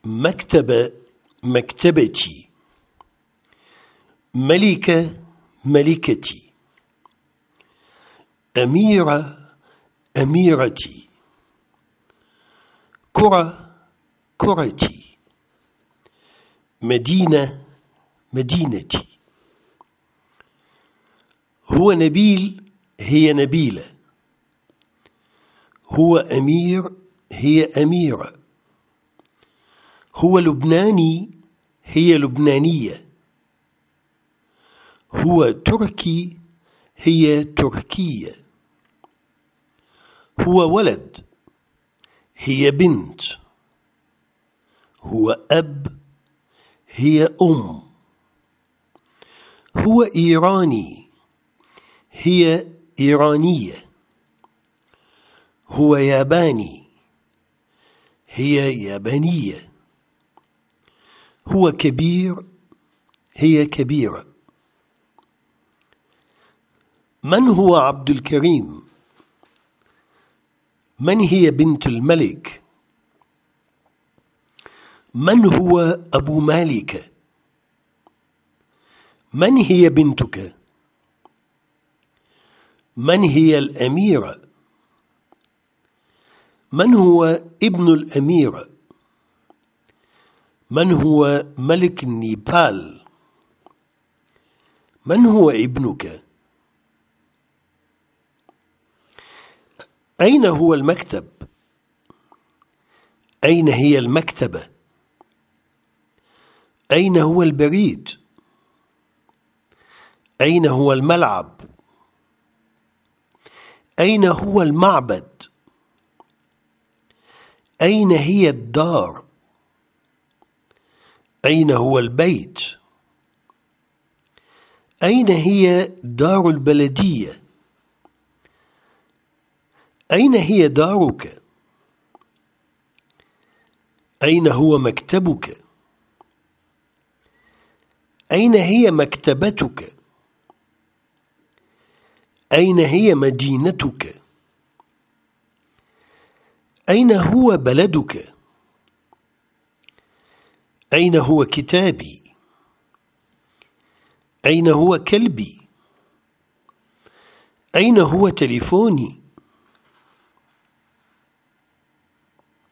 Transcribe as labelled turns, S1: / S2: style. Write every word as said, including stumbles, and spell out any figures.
S1: مكتبة مكتبتي، ملكة ملكتي، أميرة أميرتي، كرة كرتي، مدينة مدينتي. هو نبيل هي نبيلة، هو أمير هي أميرة، هو لبناني هي لبنانية، هو تركي هي تركية، هو ولد هي بنت، هو أب هي أم، هو إيراني هي إيرانية، هو ياباني هي يابانية، هو كبير هي كبيرة. من هو عبد الكريم؟ من هي بنت الملك؟ من هو أبو مالك؟ من هي بنتك؟ من هي الأميرة؟ من هو ابن الأميرة؟ من هو ملك نيبال؟ من هو ابنك؟ أين هو المكتب؟ أين هي المكتبة؟ أين هو البريد؟ أين هو الملعب؟ أين هو المعبد؟ أين هي الدار؟ أين هو البيت؟ أين هي دار البلدية؟ أين هي دارك؟ أين هو مكتبك؟ أين هي مكتبتك؟ أين هي مدينتك؟ أين هو بلدك؟ أين هو كتابي؟ أين هو كلبي؟ أين هو تليفوني؟